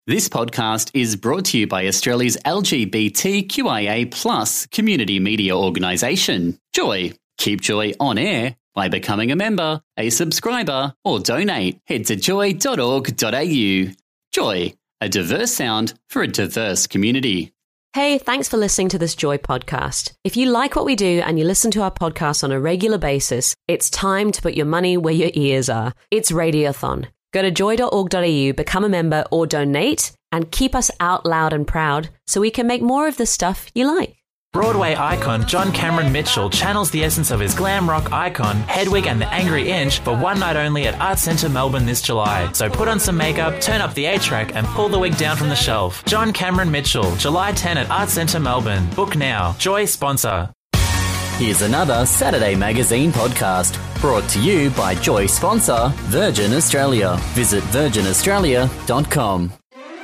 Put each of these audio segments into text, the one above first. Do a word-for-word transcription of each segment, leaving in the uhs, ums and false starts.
This podcast is brought to you by Australia's L G B T Q I A plus community media organisation, Joy. Keep Joy on air by becoming a member, a subscriber, or donate. Head to joy dot org dot a u. Joy, a diverse sound for a diverse community. Hey, thanks for listening to this Joy podcast. If you like what we do and you listen to our podcast on a regular basis, it's time to put your money where your ears are. It's Radiothon. Go to joy dot org dot a u, become a member or donate, and keep us out loud and proud so we can make more of the stuff you like. Broadway icon John Cameron Mitchell channels the essence of his glam rock icon, Hedwig and the Angry Inch, for one night only at Arts Centre Melbourne this July. So put on some makeup, turn up the A-track and pull the wig down from the shelf. John Cameron Mitchell, July tenth at Arts Centre Melbourne. Book now. Joy sponsor. Here's another Saturday Magazine podcast brought to you by Joy sponsor Virgin Australia. Visit virgin australia dot com.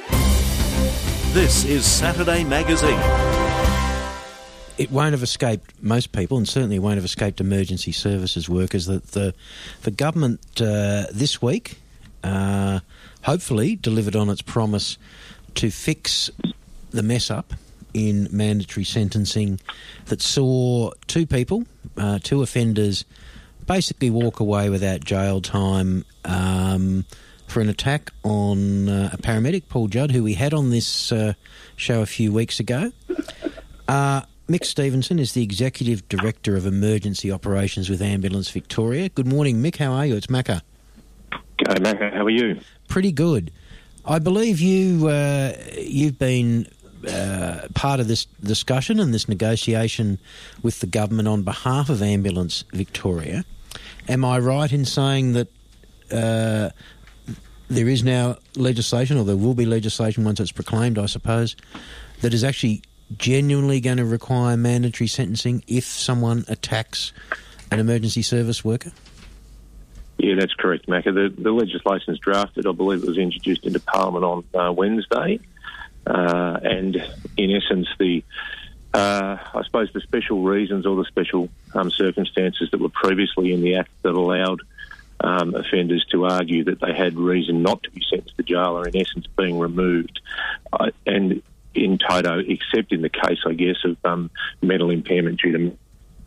This is Saturday Magazine. It won't have escaped most people, and certainly won't have escaped emergency services workers, that the the government uh, this week uh, hopefully delivered on its promise to fix the mess up in mandatory sentencing that saw two people, uh, two offenders, basically walk away without jail time um, for an attack on uh, a paramedic, Paul Judd, who we had on this uh, show a few weeks ago. Uh, Mick Stevenson is the Executive Director of Emergency Operations with Ambulance Victoria. Good morning, Mick. How are you? It's Macca. G'day, Macca. How are you? Pretty good. I believe you, uh, you've been uh, part of this discussion and this negotiation with the government on behalf of Ambulance Victoria. Am I right in saying that uh, there is now legislation, or there will be legislation once it's proclaimed, I suppose, that is actually genuinely going to require mandatory sentencing if someone attacks an emergency service worker? Yeah, that's correct, Macca. The, the legislation is drafted. I believe it was introduced into Parliament on uh, Wednesday. Uh, and in essence, the uh, I suppose the special reasons or the special um, circumstances that were previously in the Act that allowed um, offenders to argue that they had reason not to be sentenced to jail are in essence being removed. Uh, and in toto, except in the case, I guess, of um, mental impairment due to...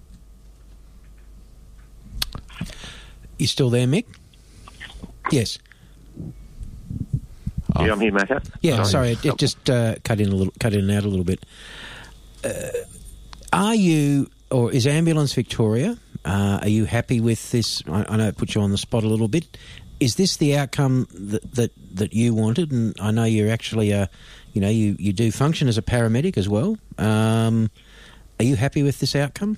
You still there, Mick? Yes. Oh. Yeah, I'm here, Macca. Yeah, sorry, sorry it, it just uh, cut in a little, cut in and out a little bit. Uh, are you, or is Ambulance Victoria, uh, are you happy with this? I, I know it puts you on the spot a little bit. Is this the outcome that that, that you wanted? And I know you're actually a, you know, you, you do function as a paramedic as well. Um, are you happy with this outcome?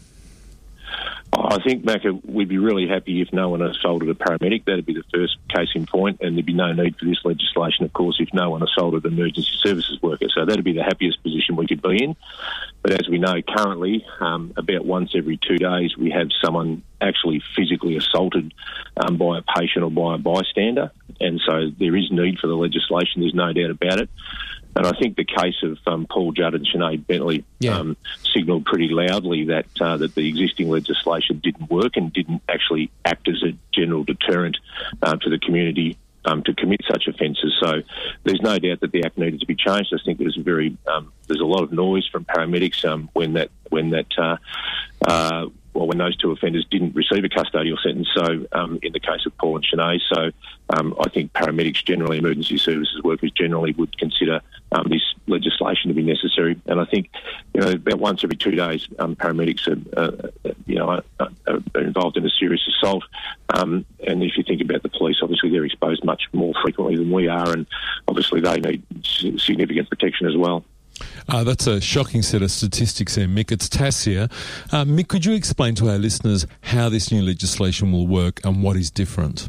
I think, Macca, we'd be really happy if no one assaulted a paramedic. That'd be the first case in point, and there'd be no need for this legislation, of course, if no one assaulted an emergency services worker. So that'd be the happiest position we could be in. But as we know, currently, um, about once every two days, we have someone actually physically assaulted um, by a patient or by a bystander. And so there is need for the legislation, there's no doubt about it. And I think the case of um, Paul Judd and Sinead Bentley yeah. um, signalled pretty loudly that uh, that the existing legislation didn't work and didn't actually act as a general deterrent uh, to the community um, to commit such offences. So there's no doubt that the Act needed to be changed. I think there's a very um, there's a lot of noise from paramedics um, when that when that. Uh, uh, well, when those two offenders didn't receive a custodial sentence, so um, in the case of Paul and Sinead, so um, I think paramedics generally, emergency services workers generally would consider um, this legislation to be necessary. And I think, you know, about once every two days, um, paramedics are, uh, you know, are, are involved in a serious assault. Um, and if you think about the police, obviously they're exposed much more frequently than we are, and obviously they need significant protection as well. Uh, that's a shocking set of statistics there, Mick. It's Tass here. Uh, Mick, could you explain to our listeners how this new legislation will work and what is different?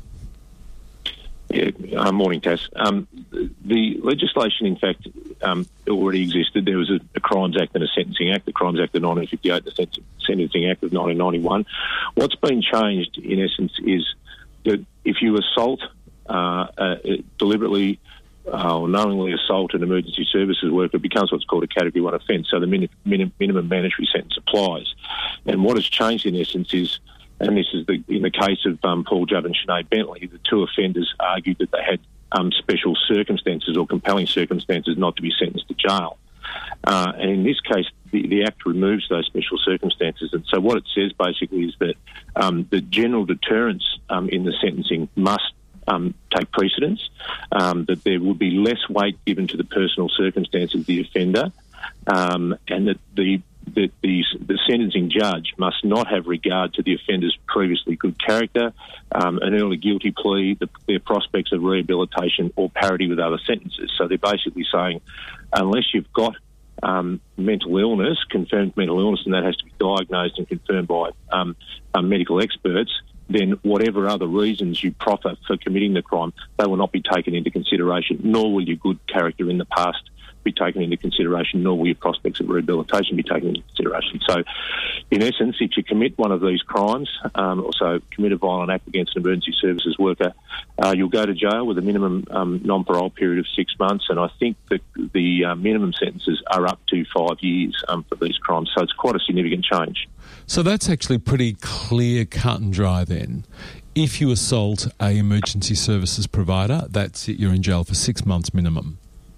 Yeah, uh, morning, Tass. Um, the legislation, in fact, um, already existed. There was a, a Crimes Act and a Sentencing Act, the Crimes Act of nineteen fifty-eight, the Sentencing Act of nineteen ninety-one. What's been changed, in essence, is that if you assault uh, uh, deliberately Uh, or knowingly assault an emergency services worker, becomes what's called a Category one offence, so the min- min- minimum mandatory sentence applies. And what has changed in essence is, and this is the, in the case of um, Paul Judd and Sinead Bentley, the two offenders argued that they had um, special circumstances or compelling circumstances not to be sentenced to jail. Uh, and in this case, the, the Act removes those special circumstances. And so what it says basically is that um, the general deterrence um, in the sentencing must um, take precedence, um, that there will be less weight given to the personal circumstances of the offender, um, and that the that the, the sentencing judge must not have regard to the offender's previously good character, um, an early guilty plea, the, their prospects of rehabilitation or parity with other sentences. So they're basically saying, unless you've got um, mental illness, confirmed mental illness, and that has to be diagnosed and confirmed by um, um, medical experts, then whatever other reasons you proffer for committing the crime, they will not be taken into consideration, nor will your good character in the past be taken into consideration, nor will your prospects of rehabilitation be taken into consideration. So, in essence, if you commit one of these crimes, um, also commit a violent act against an emergency services worker, uh, you'll go to jail with a minimum um, non-parole period of six months, and I think that the uh, minimum sentences are up to five years um, for these crimes. So it's quite a significant change. So that's actually pretty clear, cut and dry then. If you assault a emergency services provider, that's it, you're in jail for six months minimum.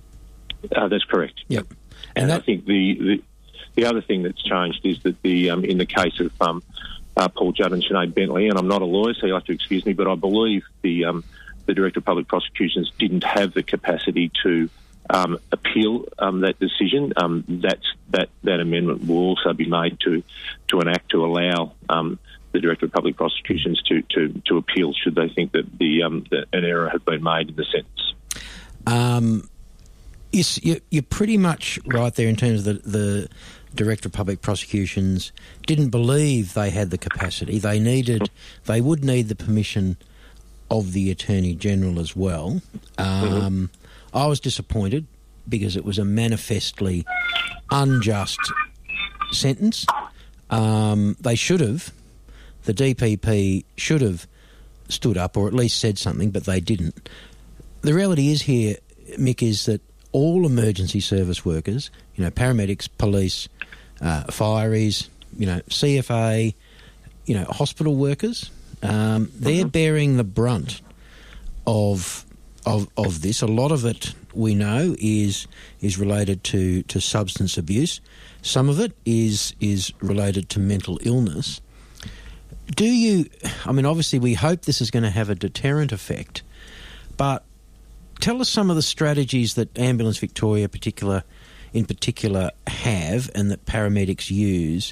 Uh, that's correct. Yep. And, and I that- think the, the the other thing that's changed is that the um, in the case of um, uh, Paul Judd and Sinead Bentley, and I'm not a lawyer, so you'll have to excuse me, but I believe the um, the Director of Public Prosecutions didn't have the capacity to um, appeal um, that decision. Um, that's, that that amendment will also be made to to an act to allow um, the Director of Public Prosecutions to, to, to appeal should they think that the um, that an error had been made in the sentence. Um. Yes, you're pretty much right there in terms of the, the Director of Public Prosecutions didn't believe they had the capacity. They needed, they would need the permission of the Attorney General as well. Um, mm-hmm. I was disappointed because it was a manifestly unjust sentence. Um, they should have, the D P P should have stood up or at least said something, but they didn't. The reality is here, Mick, is that all emergency service workers, you know, paramedics, police, uh, fireys, you know, C F A, you know, hospital workers, um, they're mm-hmm. bearing the brunt of of of this. A lot of it, we know, is is related to, to substance abuse. Some of it is is related to mental illness. Do you? I mean, obviously, we hope this is going to have a deterrent effect, but tell us some of the strategies that Ambulance Victoria particular, in particular have and that paramedics use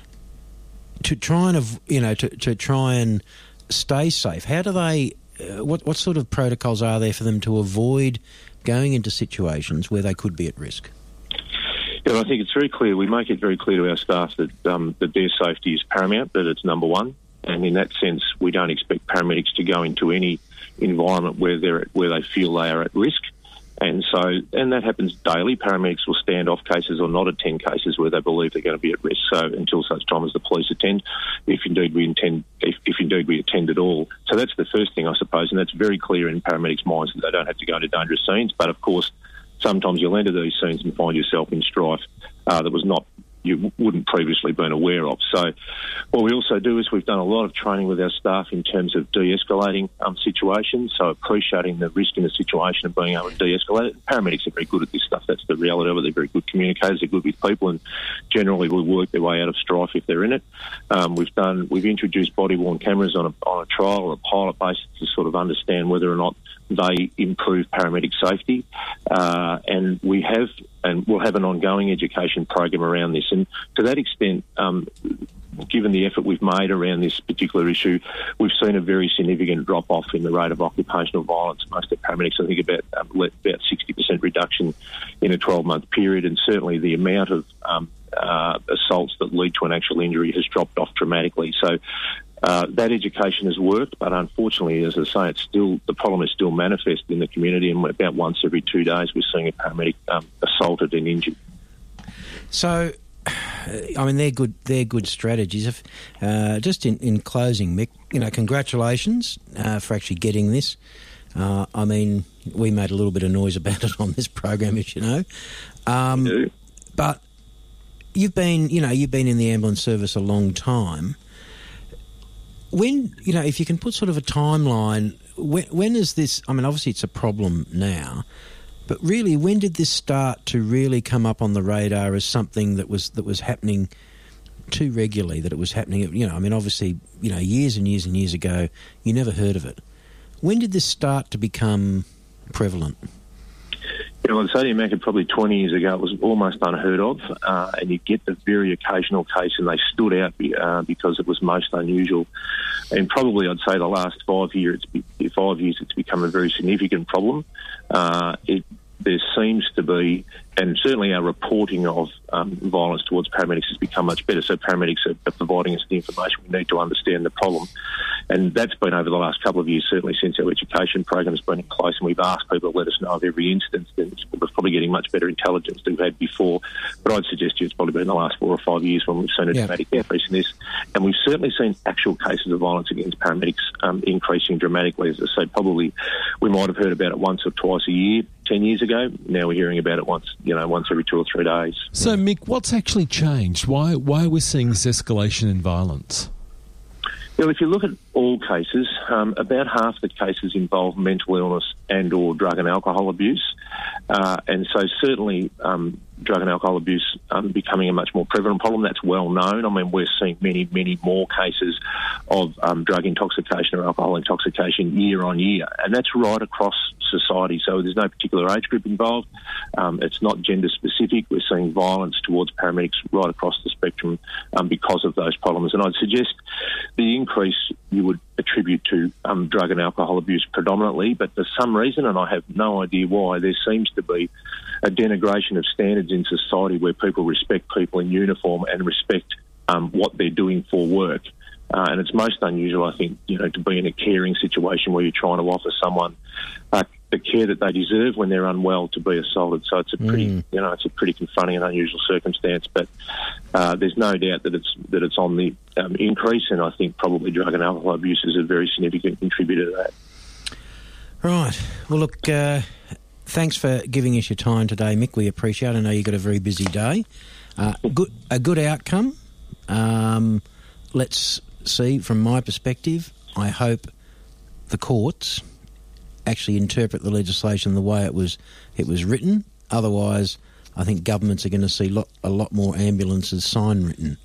to try and, you know, to, to try and stay safe. How do they, uh, what, what sort of protocols are there for them to avoid going into situations where they could be at risk? Yeah, I think it's very clear. We make it very clear to our staff that, um, that their safety is paramount, that it's number one. And in that sense, we don't expect paramedics to go into any environment where they're at, where they feel they are at risk, and so and that happens daily. Paramedics will stand off cases or not attend cases where they believe they're going to be at risk. So until such time as the police attend, if indeed we intend, if, if indeed we attend at all. So that's the first thing, I suppose, and that's very clear in paramedics' minds that they don't have to go into dangerous scenes. But of course, sometimes you'll enter these scenes and find yourself in strife uh, that was not. You wouldn't previously been aware of. So what we also do is we've done a lot of training with our staff in terms of de-escalating um, situations, so appreciating the risk in the situation and being able to de-escalate it. Paramedics are very good at this stuff. That's the reality of it. They're very good communicators. They're good with people and generally will work their way out of strife if they're in it. Um, we've done, we've introduced body-worn cameras on a, on a trial or a pilot basis to sort of understand whether or not they improve paramedic safety. Uh, and we have, and we'll have an ongoing education program around this. And to that extent, um, given the effort we've made around this particular issue, we've seen a very significant drop-off in the rate of occupational violence amongst the paramedics. I think about um, about sixty percent reduction in a twelve-month period, and certainly the amount of um, uh, assaults that lead to an actual injury has dropped off dramatically. So uh, that education has worked, but unfortunately, as I say, it's still the problem is still manifest in the community, and about once every two days we're seeing a paramedic um, assaulted and injured. So, I mean, they're good. They're good strategies. If, uh, just in, in closing, Mick, you know, congratulations uh, for actually getting this. Uh, I mean, we made a little bit of noise about it on this program, as you know. Um, do. But you've been, you know, you've been in the ambulance service a long time. When, you know, if you can put sort of a timeline when, when is this? I mean, obviously it's a problem now, but really, when did this start to really come up on the radar as something that was that was happening too regularly? That it was happening, you know. I mean, obviously, you know, years and years and years ago, you never heard of it. When did this start to become prevalent? You know, I'd say to you, Mac, probably twenty years ago, it was almost unheard of, uh, and you get the very occasional case, and they stood out uh, because it was most unusual. And probably, I'd say, the last five years, it's be, five years, it's become a very significant problem. Uh, it there seems to be, and certainly our reporting of um, violence towards paramedics has become much better. So paramedics are, are providing us the information we need to understand the problem. And that's been over the last couple of years, certainly since our education program has been in place, and we've asked people to let us know of every instance. And we're probably getting much better intelligence than we've had before. But I'd suggest you it's probably been the last four or five years when we've seen a yeah. dramatic increase in this. And we've certainly seen actual cases of violence against paramedics um, increasing dramatically. As I say, probably we might have heard about it once or twice a year ten years ago. Now we're hearing about it once, you know, once every two or three days. So, Mick, what's actually changed? Why, why are we seeing this escalation in violence? Well, if you look at all cases, um, about half the cases involve mental illness and or drug and alcohol abuse. Uh, and so certainly um, drug and alcohol abuse um, becoming a much more prevalent problem. That's well known. I mean, we're seeing many, many more cases of um, drug intoxication or alcohol intoxication year on year. And that's right across society. So there's no particular age group involved. Um, it's not gender specific. We're seeing violence towards paramedics right across the spectrum um, because of those problems. And I'd suggest the increase you would attribute to um, drug and alcohol abuse predominantly, but for some reason, and I have no idea why, there seems to be a denigration of standards in society where people respect people in uniform and respect um, what they're doing for work. Uh, and it's most unusual, I think, you know, to be in a caring situation where you're trying to offer someone uh, the care that they deserve when they're unwell to be assaulted. So it's a pretty, mm. you know, it's a pretty confronting and unusual circumstance. But uh, there's no doubt that it's that it's on the um, increase, and I think probably drug and alcohol abuse is a very significant contributor to that. Right. Well, look, uh, thanks for giving us your time today, Mick. We appreciate it. I know you've got a very busy day. Uh, good, a good outcome. Um, let's see, from my perspective, I hope the courts actually interpret the legislation the way it was it was written. Otherwise, I think governments are going to see lot, a lot more ambulances sign written.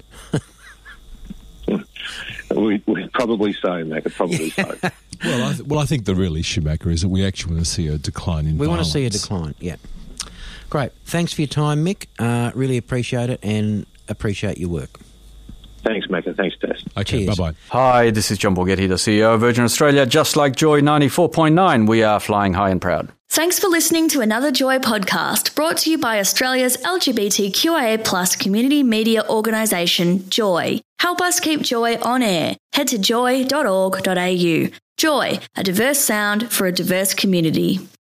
we, we probably so, Mac. Probably so. Well, I th- well, I think the real issue, Macca, is that we actually want to see a decline in we violence. We want to see a decline, yeah. Great. Thanks for your time, Mick. Uh, really appreciate it and appreciate your work. Thanks, Macca. Thanks, Tess. Okay, Cheers. bye-bye. Hi, this is John Borghetti, the C E O of Virgin Australia. Just like Joy ninety-four point nine, we are flying high and proud. Thanks for listening to another Joy podcast brought to you by Australia's L G B T Q I A plus community media organisation, Joy. Help us keep Joy on air. Head to joy dot org dot a u. Joy, a diverse sound for a diverse community.